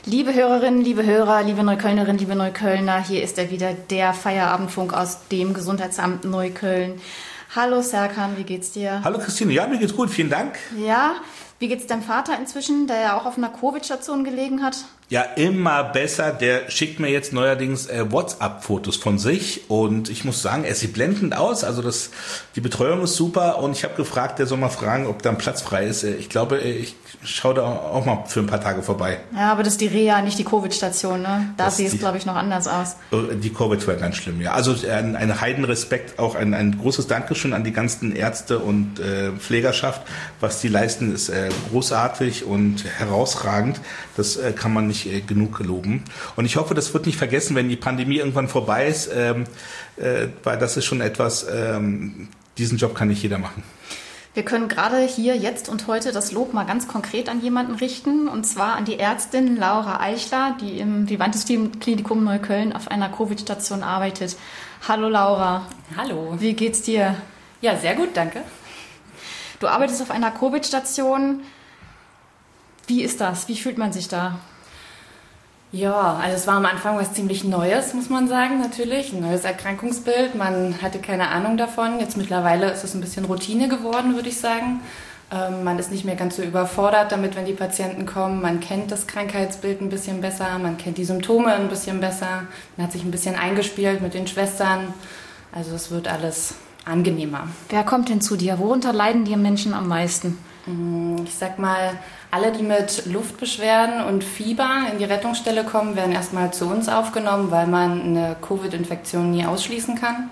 Liebe Hörerinnen, liebe Hörer, liebe Neuköllnerinnen, liebe Neuköllner, hier ist er wieder, der Feierabendfunk aus dem Gesundheitsamt Neukölln. Hallo Serkan, wie geht's dir? Hallo Christine, ja, mir geht's gut, vielen Dank. Ja, wie geht's deinem Vater inzwischen, der ja auch auf einer Covid-Station gelegen hat? Ja, immer besser. Der schickt mir jetzt neuerdings WhatsApp-Fotos von sich und ich muss sagen, er sieht blendend aus. Also die Betreuung ist super und ich habe gefragt, der soll mal fragen, ob da ein Platz frei ist. Ich glaube, ich schaue da auch mal für ein paar Tage vorbei. Ja, aber das ist die Reha, nicht die Covid-Station, ne? Da sieht es, glaube ich, noch anders aus. Die Covid war ganz schlimm, ja. Also ein Heidenrespekt, auch ein großes Dankeschön an die ganzen Ärzte und Pflegerschaft. Was die leisten, ist großartig und herausragend. Das kann man nicht genug loben. Und ich hoffe, das wird nicht vergessen, wenn die Pandemie irgendwann vorbei ist, weil das ist schon etwas, diesen Job kann nicht jeder machen. Wir können gerade hier, jetzt und heute das Lob mal ganz konkret an jemanden richten, und zwar an die Ärztin Laura Eichler, die im Vivantes Klinikum Neukölln auf einer Covid-Station arbeitet. Hallo Laura. Hallo. Wie geht's dir? Ja, sehr gut, danke. Du arbeitest auf einer Covid-Station. Wie ist das? Wie fühlt man sich da? Ja, also es war am Anfang was ziemlich Neues, muss man sagen, natürlich. Ein neues Erkrankungsbild, man hatte keine Ahnung davon. Jetzt mittlerweile ist es ein bisschen Routine geworden, würde ich sagen. Man ist nicht mehr ganz so überfordert damit, wenn die Patienten kommen. Man kennt das Krankheitsbild ein bisschen besser, man kennt die Symptome ein bisschen besser. Man hat sich ein bisschen eingespielt mit den Schwestern. Also es wird alles angenehmer. Wer kommt denn zu dir? Worunter leiden die Menschen am meisten? Ich sag mal, alle, die mit Luftbeschwerden und Fieber in die Rettungsstelle kommen, werden erstmal zu uns aufgenommen, weil man eine Covid-Infektion nie ausschließen kann.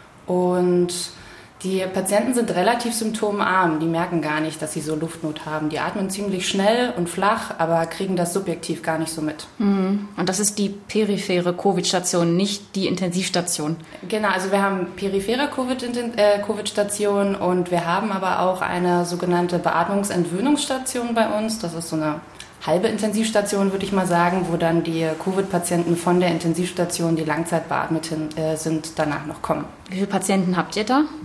Und die Patienten sind relativ symptomarm, die merken gar nicht, dass sie so Luftnot haben. Die atmen ziemlich schnell und flach, aber kriegen das subjektiv gar nicht so mit. Und das ist die periphere Covid-Station, nicht die Intensivstation? Genau, also wir haben periphere Covid-Station und wir haben aber auch eine sogenannte Beatmungsentwöhnungsstation bei uns. Das ist so eine halbe Intensivstation, würde ich mal sagen, wo dann die Covid-Patienten von der Intensivstation, die langzeitbeatmet sind, danach noch kommen. Wie viele Patienten habt ihr da?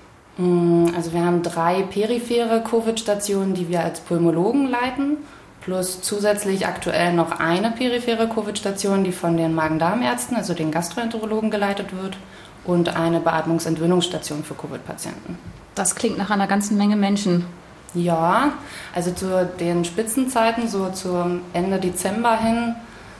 Also wir haben 3 periphere Covid-Stationen, die wir als Pulmologen leiten, plus zusätzlich aktuell noch eine periphere Covid-Station, die von den Magen-Darm-Ärzten, also den Gastroenterologen, geleitet wird, und eine Beatmungsentwöhnungsstation für Covid-Patienten. Das klingt nach einer ganzen Menge Menschen. Ja, also zu den Spitzenzeiten, so zum Ende Dezember hin,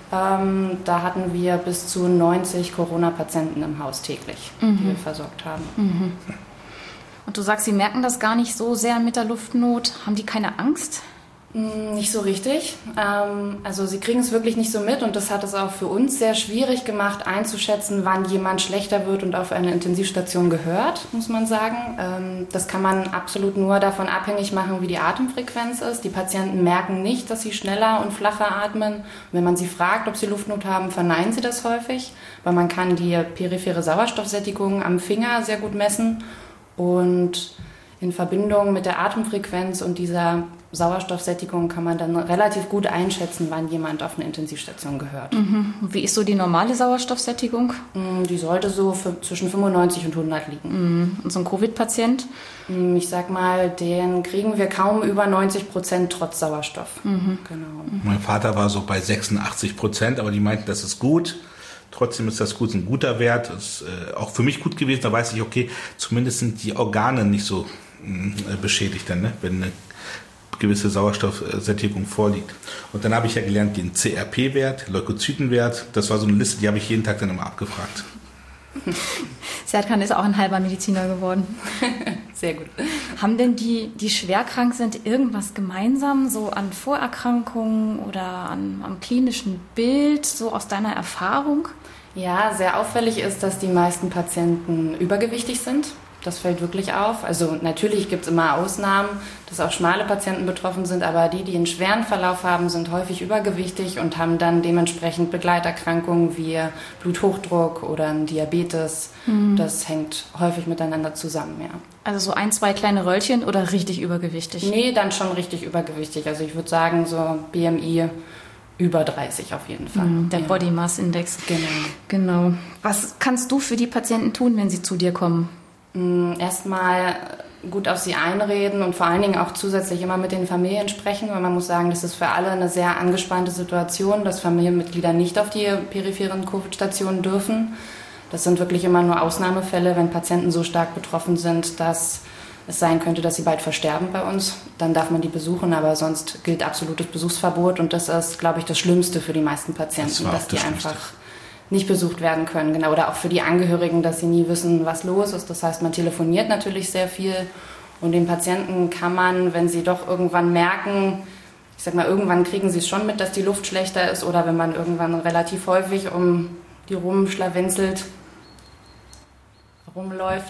da hatten wir bis zu 90 Corona-Patienten im Haus täglich, die wir versorgt haben. Und du sagst, sie merken das gar nicht so sehr mit der Luftnot. Haben die keine Angst? Nicht so richtig. Also sie kriegen es wirklich nicht so mit, und das hat es auch für uns sehr schwierig gemacht, einzuschätzen, wann jemand schlechter wird und auf eine Intensivstation gehört, muss man sagen. Das kann man absolut nur davon abhängig machen, wie die Atemfrequenz ist. Die Patienten merken nicht, dass sie schneller und flacher atmen. Und wenn man sie fragt, ob sie Luftnot haben, verneinen sie das häufig, weil man kann die periphere Sauerstoffsättigung am Finger sehr gut messen. Und in Verbindung mit der Atemfrequenz und dieser Sauerstoffsättigung kann man dann relativ gut einschätzen, wann jemand auf eine Intensivstation gehört. Wie ist so die normale Sauerstoffsättigung? Die sollte so zwischen 95 und 100 liegen. Und so ein Covid-Patient? Ich sag mal, den kriegen wir kaum über 90% trotz Sauerstoff. Genau. Mein Vater war so bei 86%, aber die meinten, das ist gut. Trotzdem ist das gut, ein guter Wert. Das ist auch für mich gut gewesen. Da weiß ich, okay, zumindest sind die Organe nicht so beschädigt, dann, ne? Wenn eine gewisse Sauerstoffsättigung vorliegt. Und dann habe ich ja gelernt, den CRP-Wert, Leukozytenwert. Das war so eine Liste, die habe ich jeden Tag dann immer abgefragt. Serkan ist auch ein halber Mediziner geworden. Sehr gut. Haben denn die schwerkrank sind irgendwas gemeinsam, so an Vorerkrankungen oder am klinischen Bild, so aus deiner Erfahrung? Ja, sehr auffällig ist, dass die meisten Patienten übergewichtig sind. Das fällt wirklich auf. Also natürlich gibt es immer Ausnahmen, dass auch schmale Patienten betroffen sind, aber die einen schweren Verlauf haben, sind häufig übergewichtig und haben dann dementsprechend Begleiterkrankungen wie Bluthochdruck oder ein Diabetes. Das hängt häufig miteinander zusammen, ja. Also so 1, 2 kleine Röllchen oder richtig übergewichtig? Nee, dann schon richtig übergewichtig. Also ich würde sagen, so BMI über 30 auf jeden Fall. Der Body Mass Index. Genau. Was kannst du für die Patienten tun, wenn sie zu dir kommen? Erstmal gut auf sie einreden und vor allen Dingen auch zusätzlich immer mit den Familien sprechen, weil man muss sagen, das ist für alle eine sehr angespannte Situation, dass Familienmitglieder nicht auf die peripheren Covid-Stationen dürfen. Das sind wirklich immer nur Ausnahmefälle, wenn Patienten so stark betroffen sind, dass es sein könnte, dass sie bald versterben bei uns. Dann darf man die besuchen, aber sonst gilt absolutes Besuchsverbot und das ist, glaube ich, das Schlimmste für die meisten Patienten, dass die einfach nicht besucht werden können. Genau, oder auch für die Angehörigen, dass sie nie wissen, was los ist. Das heißt, man telefoniert natürlich sehr viel und den Patienten kann man, wenn sie doch irgendwann merken, ich sag mal, irgendwann kriegen sie es schon mit, dass die Luft schlechter ist oder wenn man irgendwann relativ häufig um die rumschlawenzelt, rumläuft.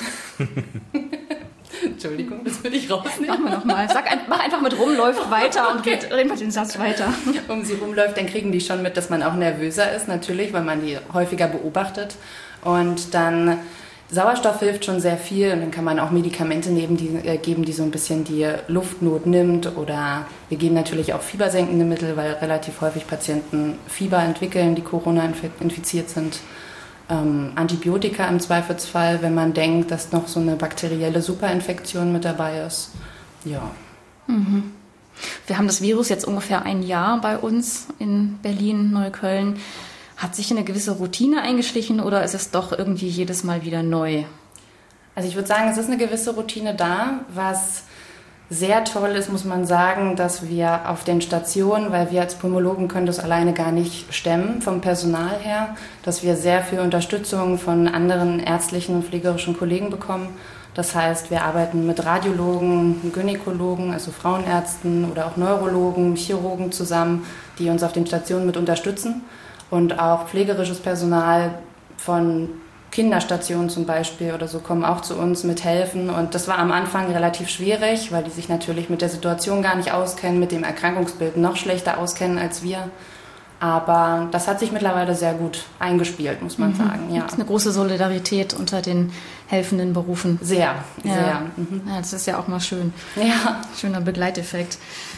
Entschuldigung, das will ich rausnehmen. Machen wir nochmal. Mach einfach mit rumläuft weiter und reden wir den Satz weiter. Um sie rumläuft, dann kriegen die schon mit, dass man auch nervöser ist, natürlich, weil man die häufiger beobachtet. Und dann Sauerstoff hilft schon sehr viel und dann kann man auch Medikamente geben, die so ein bisschen die Luftnot nimmt. Oder wir geben natürlich auch fiebersenkende Mittel, weil relativ häufig Patienten Fieber entwickeln, die Corona infiziert sind. Antibiotika im Zweifelsfall, wenn man denkt, dass noch so eine bakterielle Superinfektion mit dabei ist. Ja. Mhm. Wir haben das Virus jetzt ungefähr ein Jahr bei uns in Berlin, Neukölln. Hat sich eine gewisse Routine eingeschlichen oder ist es doch irgendwie jedes Mal wieder neu? Also ich würde sagen, es ist eine gewisse Routine da, was sehr toll ist, muss man sagen, dass wir auf den Stationen, weil wir als Pulmologen können das alleine gar nicht stemmen vom Personal her, dass wir sehr viel Unterstützung von anderen ärztlichen und pflegerischen Kollegen bekommen. Das heißt, wir arbeiten mit Radiologen, Gynäkologen, also Frauenärzten oder auch Neurologen, Chirurgen zusammen, die uns auf den Stationen mit unterstützen und auch pflegerisches Personal von Kinderstationen zum Beispiel oder so kommen auch zu uns mithelfen und das war am Anfang relativ schwierig, weil die sich natürlich mit der Situation gar nicht auskennen, mit dem Erkrankungsbild noch schlechter auskennen als wir. Aber das hat sich mittlerweile sehr gut eingespielt, muss man sagen. Ja. Gibt es eine große Solidarität unter den helfenden Berufen? Sehr, sehr. Ja, das ist ja auch mal schön. Ja. Schöner Begleiteffekt.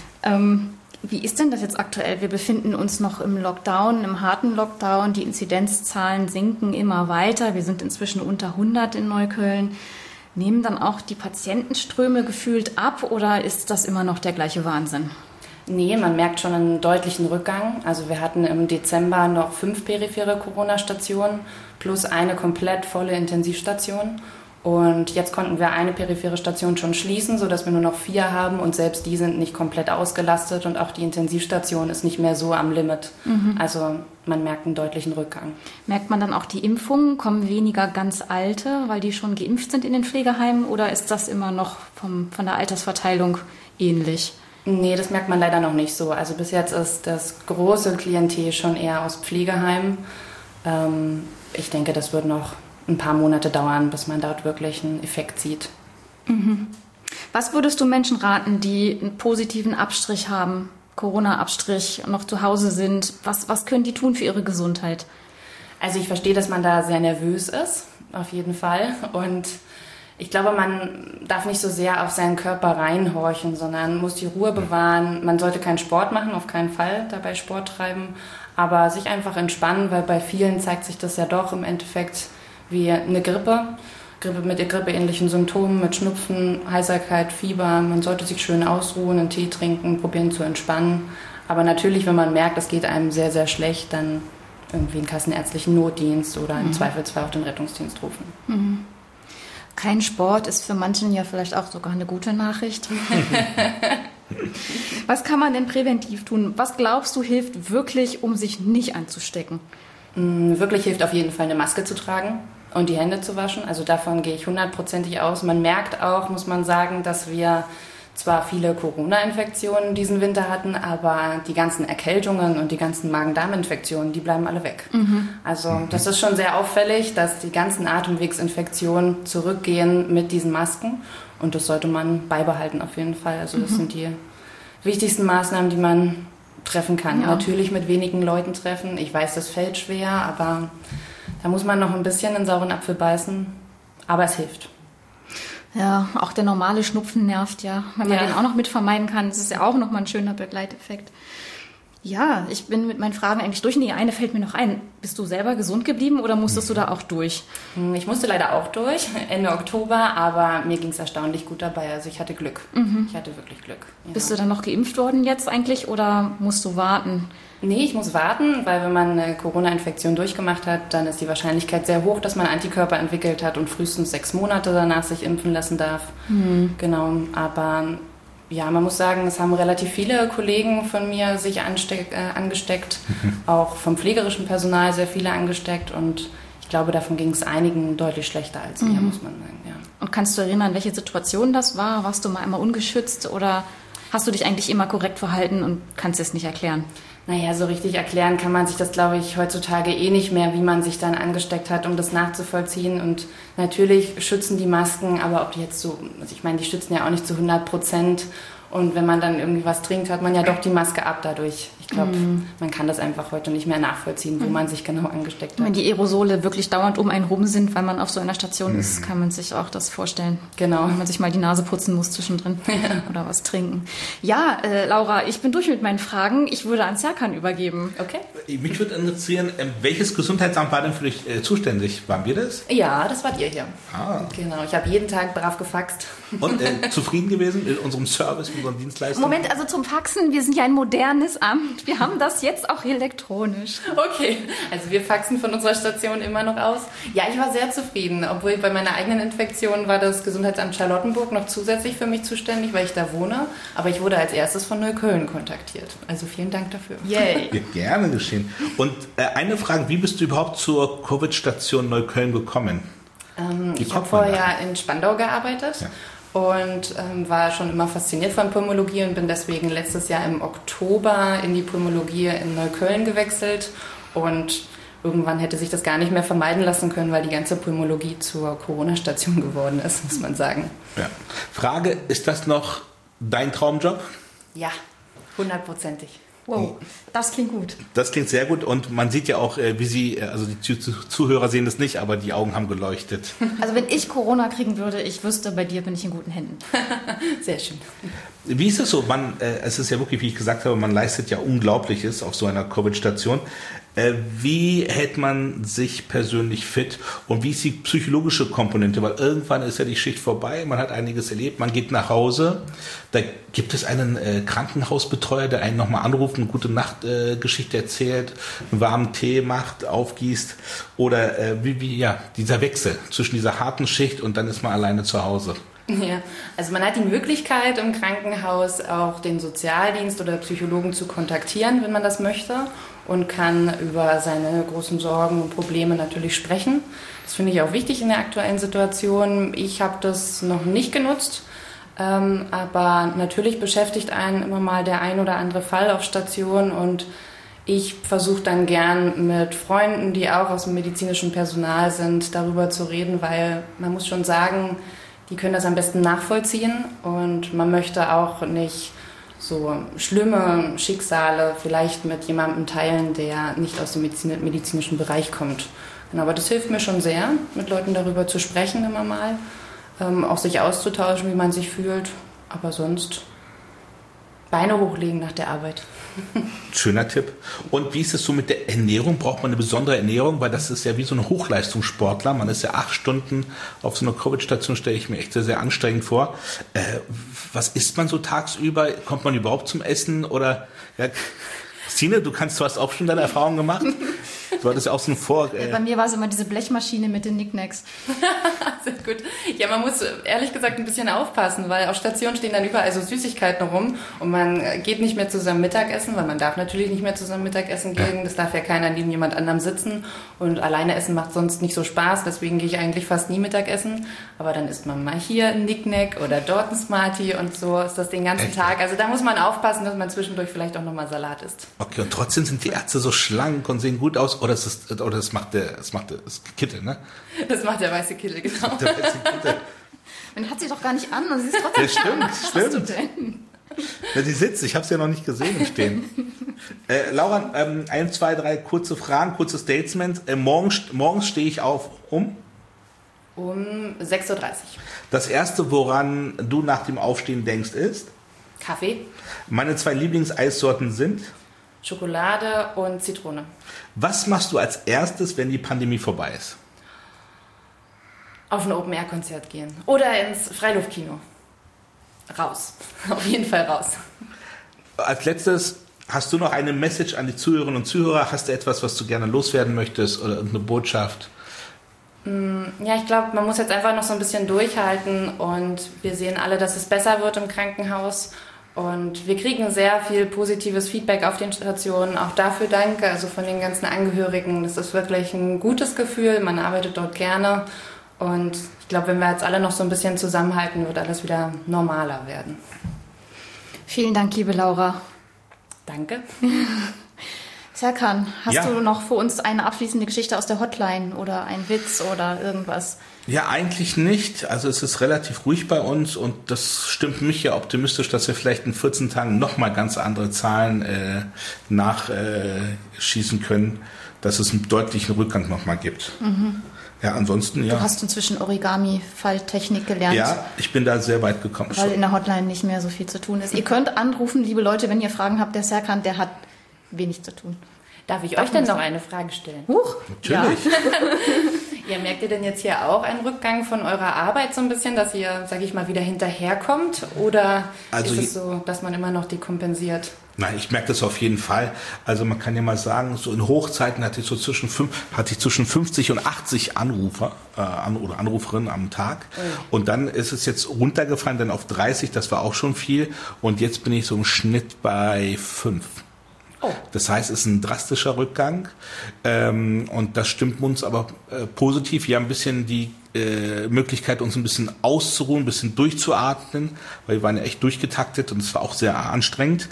Wie ist denn das jetzt aktuell? Wir befinden uns noch im Lockdown, im harten Lockdown. Die Inzidenzzahlen sinken immer weiter. Wir sind inzwischen unter 100 in Neukölln. Nehmen dann auch die Patientenströme gefühlt ab oder ist das immer noch der gleiche Wahnsinn? Nee, man merkt schon einen deutlichen Rückgang. Also wir hatten im Dezember noch 5 periphere Corona-Stationen plus eine komplett volle Intensivstation. Und jetzt konnten wir eine periphere Station schon schließen, sodass wir nur noch 4 haben und selbst die sind nicht komplett ausgelastet und auch die Intensivstation ist nicht mehr so am Limit. Also man merkt einen deutlichen Rückgang. Merkt man dann auch die Impfungen? Kommen weniger ganz Alte, weil die schon geimpft sind in den Pflegeheimen oder ist das immer noch von der Altersverteilung ähnlich? Nee, das merkt man leider noch nicht so. Also bis jetzt ist das große Klientel schon eher aus Pflegeheimen. Ich denke, das wird noch ein paar Monate dauern, bis man dort wirklich einen Effekt sieht. Was würdest du Menschen raten, die einen positiven Abstrich haben, Corona-Abstrich, noch zu Hause sind? Was können die tun für ihre Gesundheit? Also ich verstehe, dass man da sehr nervös ist, auf jeden Fall. Und ich glaube, man darf nicht so sehr auf seinen Körper reinhorchen, sondern muss die Ruhe bewahren. Man sollte keinen Sport machen, auf keinen Fall dabei Sport treiben, aber sich einfach entspannen, weil bei vielen zeigt sich das ja doch im Endeffekt wie eine Grippe mit grippeähnlichen Symptomen, mit Schnupfen, Heiserkeit, Fieber. Man sollte sich schön ausruhen, einen Tee trinken, probieren zu entspannen. Aber natürlich, wenn man merkt, es geht einem sehr, sehr schlecht, dann irgendwie einen kassenärztlichen Notdienst oder im Zweifelsfall auch den Rettungsdienst rufen. Kein Sport ist für manchen ja vielleicht auch sogar eine gute Nachricht. Was kann man denn präventiv tun? Was glaubst du hilft wirklich, um sich nicht anzustecken? Wirklich hilft auf jeden Fall, eine Maske zu tragen und die Hände zu waschen. Also davon gehe ich 100%ig aus. Man merkt auch, muss man sagen, dass wir zwar viele Corona-Infektionen diesen Winter hatten, aber die ganzen Erkältungen und die ganzen Magen-Darm-Infektionen, die bleiben alle weg. Also das ist schon sehr auffällig, dass die ganzen Atemwegsinfektionen zurückgehen mit diesen Masken und das sollte man beibehalten auf jeden Fall. Also das sind die wichtigsten Maßnahmen, die man treffen kann. Ja. Natürlich mit wenigen Leuten treffen. Ich weiß, das fällt schwer, aber da muss man noch ein bisschen in sauren Apfel beißen. Aber es hilft. Ja, auch der normale Schnupfen nervt ja. Wenn man den auch noch mit vermeiden kann, das ist ja auch nochmal ein schöner Begleiteffekt. Ja, ich bin mit meinen Fragen eigentlich durch. Nee, eine fällt mir noch ein. Bist du selber gesund geblieben oder musstest du da auch durch? Ich musste leider auch durch, Ende Oktober, aber mir ging es erstaunlich gut dabei. Also ich hatte Glück. Ich hatte wirklich Glück. Ja. Bist du dann noch geimpft worden jetzt eigentlich oder musst du warten? Nee, ich muss warten, weil wenn man eine Corona-Infektion durchgemacht hat, dann ist die Wahrscheinlichkeit sehr hoch, dass man Antikörper entwickelt hat und frühestens 6 Monate danach sich impfen lassen darf. Genau, aber ja, man muss sagen, es haben relativ viele Kollegen von mir sich angesteckt, auch vom pflegerischen Personal sehr viele angesteckt und ich glaube, davon ging es einigen deutlich schlechter als mir, muss man sagen. Ja. Und kannst du erinnern, welche Situation das war? Warst du mal einmal ungeschützt oder hast du dich eigentlich immer korrekt verhalten und kannst es nicht erklären? Naja, so richtig erklären kann man sich das, glaube ich, heutzutage nicht mehr, wie man sich dann angesteckt hat, um das nachzuvollziehen. Und natürlich schützen die Masken, aber ob die jetzt so, also ich meine, die schützen ja auch nicht zu 100%. Und wenn man dann irgendwie was trinkt, hat man ja doch die Maske ab dadurch. Ich glaube, man kann das einfach heute nicht mehr nachvollziehen, wo man sich genau angesteckt hat. Wenn die Aerosole wirklich dauernd um einen rum sind, weil man auf so einer Station ist, kann man sich auch das vorstellen. Genau. Wenn man sich mal die Nase putzen muss zwischendrin oder was trinken. Ja, Laura, ich bin durch mit meinen Fragen. Ich würde an Serkan übergeben. Okay. Mich würde interessieren, welches Gesundheitsamt war denn für dich zuständig? Waren wir das? Ja, das wart ihr hier. Ah. Genau, ich habe jeden Tag brav gefaxt. Und zufrieden gewesen mit unserem Service, mit unseren Dienstleistungen? Moment, also zum Faxen, wir sind ja ein modernes Amt. Wir haben das jetzt auch elektronisch. Okay, also wir faxen von unserer Station immer noch aus. Ja, ich war sehr zufrieden, obwohl bei meiner eigenen Infektion war das Gesundheitsamt Charlottenburg noch zusätzlich für mich zuständig, weil ich da wohne. Aber ich wurde als erstes von Neukölln kontaktiert. Also vielen Dank dafür. Yay. Ja, gerne geschehen. Und eine Frage, wie bist du überhaupt zur Covid-Station Neukölln gekommen? Ich habe vorher in Spandau gearbeitet. Ja. Und war schon immer fasziniert von Pulmologie und bin deswegen letztes Jahr im Oktober in die Pulmologie in Neukölln gewechselt. Und irgendwann hätte sich das gar nicht mehr vermeiden lassen können, weil die ganze Pulmologie zur Corona-Station geworden ist, muss man sagen. Ja. Frage, ist das noch dein Traumjob? Ja, 100%ig. Wow, das klingt gut. Das klingt sehr gut und man sieht ja auch, wie Sie, also die Zuhörer sehen das nicht, aber die Augen haben geleuchtet. Also wenn ich Corona kriegen würde, ich wüsste, bei dir bin ich in guten Händen. Sehr schön. Wie ist es so? Es ist ja wirklich, wie ich gesagt habe, man leistet ja Unglaubliches auf so einer Covid-Station. Wie hält man sich persönlich fit und wie ist die psychologische Komponente? Weil irgendwann ist ja die Schicht vorbei, man hat einiges erlebt, man geht nach Hause. Da gibt es einen Krankenhausbetreuer, der einen nochmal anruft, eine gute Nachtgeschichte erzählt, einen warmen Tee macht, aufgießt. Oder dieser Wechsel zwischen dieser harten Schicht und dann ist man alleine zu Hause. Ja, also man hat die Möglichkeit im Krankenhaus auch den Sozialdienst oder Psychologen zu kontaktieren, wenn man das möchte und kann über seine großen Sorgen und Probleme natürlich sprechen. Das finde ich auch wichtig in der aktuellen Situation. Ich habe das noch nicht genutzt, aber natürlich beschäftigt einen immer mal der ein oder andere Fall auf Station und ich versuche dann gern mit Freunden, die auch aus dem medizinischen Personal sind, darüber zu reden, weil man muss schon sagen, die können das am besten nachvollziehen und man möchte auch nicht so schlimme Schicksale vielleicht mit jemandem teilen, der nicht aus dem medizinischen Bereich kommt. Genau, aber das hilft mir schon sehr, mit Leuten darüber zu sprechen immer mal, auch sich auszutauschen, wie man sich fühlt, aber sonst Beine hochlegen nach der Arbeit. Schöner Tipp. Und wie ist es so mit der Ernährung? Braucht man eine besondere Ernährung? Weil das ist ja wie so ein Hochleistungssportler. Man ist ja 8 Stunden auf so einer Covid-Station, stelle ich mir echt sehr, sehr anstrengend vor. Was isst man so tagsüber? Kommt man überhaupt zum Essen? Oder ja, Christine, du hast auch schon deine Erfahrungen gemacht. Du hattest ja auch so ein Bei mir war es immer diese Blechmaschine mit den Knickknacks. Sehr gut. Ja, man muss ehrlich gesagt ein bisschen aufpassen, weil auf Stationen stehen dann überall so Süßigkeiten rum und man geht nicht mehr zusammen Mittagessen, weil man darf natürlich nicht mehr zusammen Mittagessen gehen. Das darf ja keiner neben jemand anderem sitzen und alleine essen macht sonst nicht so Spaß, deswegen gehe ich eigentlich fast nie Mittagessen. Aber dann isst man mal hier ein Knickknack oder dort ein Smartie und so ist das den ganzen Tag. Also da muss man aufpassen, dass man zwischendurch vielleicht auch nochmal Salat isst. Okay, und trotzdem sind die Ärzte so schlank und sehen gut aus. Oder das macht das Kittel, ne? Das macht der weiße Kittel, genau. Der weiße Kittel. Man hat sie doch gar nicht an und sie ist trotzdem schlank. Stimmt. Was hast du denn? Ja, die sitzt, ich habe sie ja noch nicht gesehen im Stehen. Laura, 1, 2, 3 kurze Fragen, kurzes Statement. Morgens stehe ich auf um 6:30 Uhr. Das Erste, woran du nach dem Aufstehen denkst, ist? Kaffee. Meine 2 Lieblingseissorten sind? Schokolade und Zitrone. Was machst du als erstes, wenn die Pandemie vorbei ist? Auf ein Open-Air-Konzert gehen. Oder ins Freiluftkino. Raus. Auf jeden Fall raus. Als letztes, hast du noch eine Message an die Zuhörerinnen und Zuhörer? Hast du etwas, was du gerne loswerden möchtest oder irgendeine Botschaft? Ja, ich glaube, man muss jetzt einfach noch so ein bisschen durchhalten und wir sehen alle, dass es besser wird im Krankenhaus und wir kriegen sehr viel positives Feedback auf den Stationen. Auch dafür danke, also von den ganzen Angehörigen. Das ist wirklich ein gutes Gefühl, man arbeitet dort gerne und ich glaube, wenn wir jetzt alle noch so ein bisschen zusammenhalten, wird alles wieder normaler werden. Vielen Dank, liebe Laura. Danke. Serkan, hast du noch für uns eine abschließende Geschichte aus der Hotline oder einen Witz oder irgendwas? Ja, eigentlich nicht. Also es ist relativ ruhig bei uns und das stimmt mich ja optimistisch, dass wir vielleicht in 14 Tagen nochmal ganz andere Zahlen nachschießen können, dass es einen deutlichen Rückgang nochmal gibt. Mhm. Ja, ansonsten, ja. Du hast inzwischen Origami-Falltechnik gelernt. Ja, ich bin da sehr weit gekommen. Weil in der Hotline nicht mehr so viel zu tun ist. Ihr könnt anrufen, liebe Leute, wenn ihr Fragen habt. Der Serkan, der hat wenig zu tun. Darf ich euch denn noch eine Frage stellen? Huch, natürlich. Ja, merkt ihr denn jetzt hier auch einen Rückgang von eurer Arbeit so ein bisschen, dass ihr, sage ich mal, wieder hinterherkommt? Oder ist es so, dass man immer noch dekompensiert? Nein, ich merke das auf jeden Fall. Also man kann ja mal sagen, so in Hochzeiten hatte ich zwischen 50 und 80 Anrufer oder Anruferinnen am Tag. Und dann ist es jetzt runtergefallen, dann auf 30, das war auch schon viel. Und jetzt bin ich so im Schnitt bei 5. Das heißt, es ist ein drastischer Rückgang und das stimmt uns aber positiv. Wir haben ein bisschen die Möglichkeit, uns ein bisschen auszuruhen, ein bisschen durchzuatmen, weil wir waren ja echt durchgetaktet und es war auch sehr anstrengend.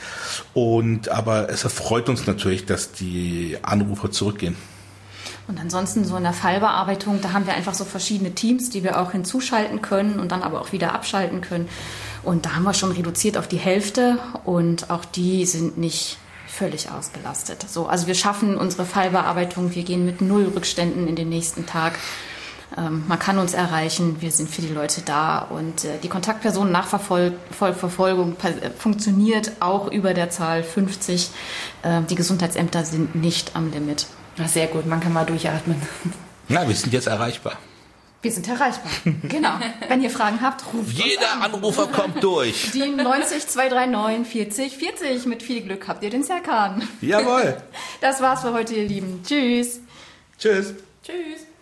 Aber es erfreut uns natürlich, dass die Anrufer zurückgehen. Und ansonsten so in der Fallbearbeitung, da haben wir einfach so verschiedene Teams, die wir auch hinzuschalten können und dann aber auch wieder abschalten können. Und da haben wir schon reduziert auf die Hälfte und auch die sind nicht völlig ausgelastet. So, also wir schaffen unsere Fallbearbeitung, wir gehen mit 0 Rückständen in den nächsten Tag. Man kann uns erreichen, wir sind für die Leute da und die Kontaktpersonen-Nachverfolgung funktioniert auch über der Zahl 50. Die Gesundheitsämter sind nicht am Limit. Na, sehr gut, man kann mal durchatmen. Na, wir sind jetzt erreichbar. Wir sind erreichbar. Genau. Wenn ihr Fragen habt, ruft Jeder Anrufer kommt durch. Die 90 239 40 40. Mit viel Glück habt ihr den Serkan. Jawohl. Das war's für heute, ihr Lieben. Tschüss. Tschüss. Tschüss.